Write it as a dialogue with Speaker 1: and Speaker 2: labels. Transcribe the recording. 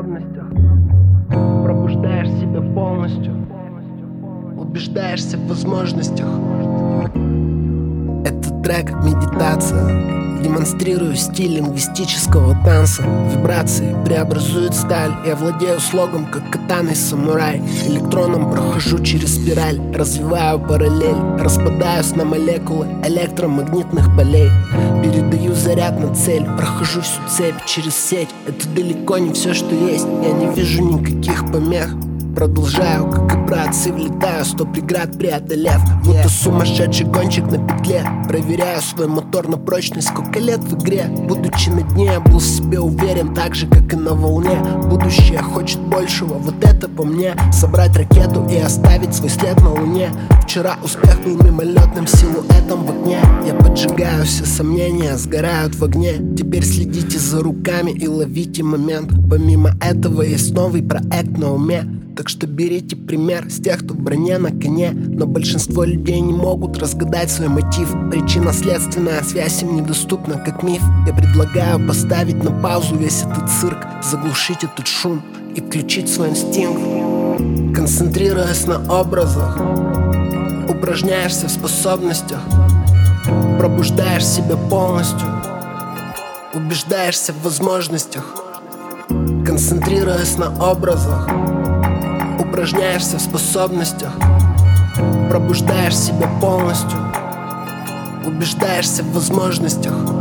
Speaker 1: способностях, пробуждаешь себя полностью, убеждаешься в возможностях. Этот трек — медитация. Демонстрирую стиль лингвистического танца. Вибрации преобразуют сталь. Я владею слогом, как катаной самурай. Электроном прохожу через спираль. Развиваю параллель. Распадаюсь на молекулы электромагнитных полей. Передаю заряд на цель. Прохожу всю цепь через сеть. Это далеко не все, что есть. Я не вижу никаких помех. Продолжаю, как и братцы, влетаю, 100 преград преодолев. Будто сумасшедший гонщик на петле. Проверяю свой мотор на прочность, сколько лет в игре. Будучи на дне, я был в себе уверен, так же, как и на волне. Будущее хочет большего, вот это по мне. Собрать ракету и оставить свой след на луне. Вчера успех был мимолетным силуэтом в окне. Я поджигаю, все сомнения сгорают в огне. Теперь следите за руками и ловите момент. Помимо этого есть новый проект на уме. Так что берите пример с тех, кто в броне на коне. Но большинство людей не могут разгадать свой мотив. Причинно-следственная связь им недоступна, как миф. Я предлагаю поставить на паузу весь этот цирк, заглушить этот шум и включить свой инстинкт. Концентрируясь на образах, упражняешься в способностях, пробуждаешь себя полностью, убеждаешься в возможностях. Концентрируясь на образах, упражняешься в способностях, пробуждаешь себя полностью, убеждаешься в возможностях.